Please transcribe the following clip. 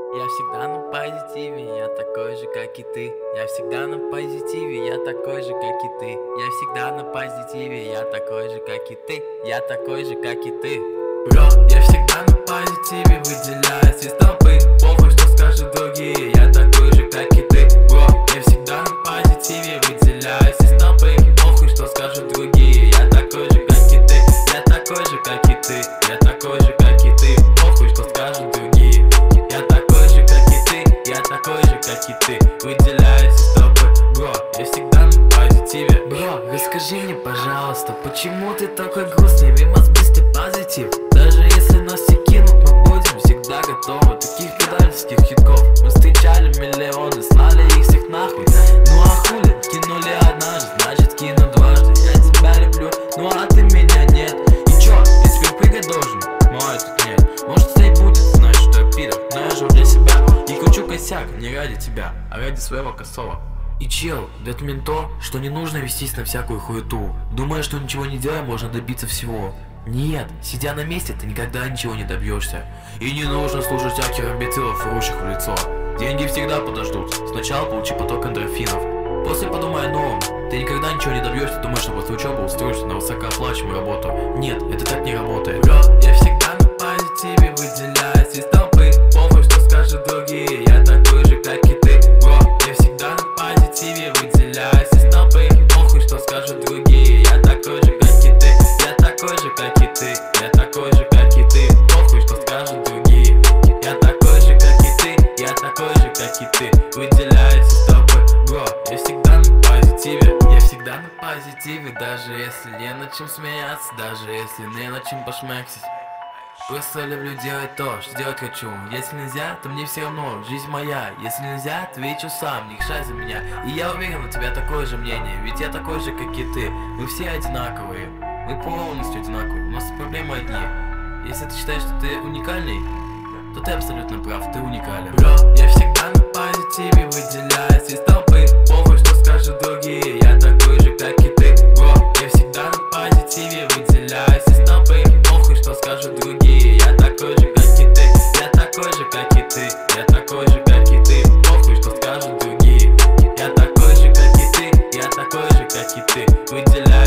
Я всегда на позитиве, я такой же, как и ты. Я всегда на позитиве, я такой же, как и ты. Я всегда на позитиве, я такой же, как и ты. Я такой же, как и ты. Бро, я всегда на позитиве, выделяюсь из толпы. Похуй, что скажут другие, я такой же, как и ты. Бро, я всегда на позитиве, выделяюсь из толпы. Похуй, что скажут другие, я такой же, как и ты. Я такой же, как и ты. Я такой же, как и ты. Похуй, что скажут другие. Я такой же, как и ты. Я такой же, как и ты. Выделяюсь из толпы. Бро, я всегда на позитиве. Бро, расскажи мне, пожалуйста, почему ты такой грустный? We must be still positive. Даже если нас все кинут, мы будем всегда готовы. Таких предательских хитков мы встречали миллионы, слали их всех нахуй. Ну а хули, кинули однажды, значит кину дважды. Я тебя люблю, ну а ты меня нет. И чё, я тебе прыгать должен? Ну а тут нет. Может и будет, знаешь, что я пидор, но я живу для себя. И кручу косяк не ради тебя, а ради своего косого. И чел, да это то, что не нужно вестись на всякую хуету. Думая, что ничего не делая, можно добиться всего. Нет, сидя на месте, ты никогда ничего не добьешься. И не нужно слушать всяких амбицилов, рущих в лицо. Деньги всегда подождут, сначала получи поток эндорфинов. После подумай о новом. Ты никогда ничего не добьешься, думаешь, что после учебы устроишься на высокооплачиваемую работу. Нет, это так не работает. Бро, я всегда на позитиве, выделяюсь из толпы. Похуй, что скажут другие, я такой же, как и ты. Бро, я всегда на позитиве, выделяюсь из толпы. Похуй, что скажут другие, я такой же, как и ты. Я такой же, как и ты. Я такой же, как и ты. Похуй, что скажут другие. Я такой же, как и ты. Я такой же, как и ты. Выделяюсь из толпы. Бро, я всегда на позитиве. Я всегда на позитиве, даже если не над чем смеяться, даже если не над чем пошмексить. Просто люблю делать то, что делать хочу. Если нельзя, то мне все равно, жизнь моя. Если нельзя, отвечу сам, не решай за меня. И я уверен, у тебя такое же мнение, ведь я такой же, как и ты. Мы все одинаковые, мы полностью одинаковые, у нас проблемы одни. Если ты считаешь, что ты уникальный, то ты абсолютно прав, ты уникален. Бро, я всегда на позитиве, выделяюсь из толпы. Похуй, что скажут другие, я такой же, как и ты. Бро, я всегда на позитиве, выделяюсь из толпы. Похуй, что скажут другие, я такой же, как и ты. Я такой же, как и ты. Я такой же, как и ты. Похуй, что скажут другие. Я такой же, как и ты. Я такой же, как и ты. Выделяюсь.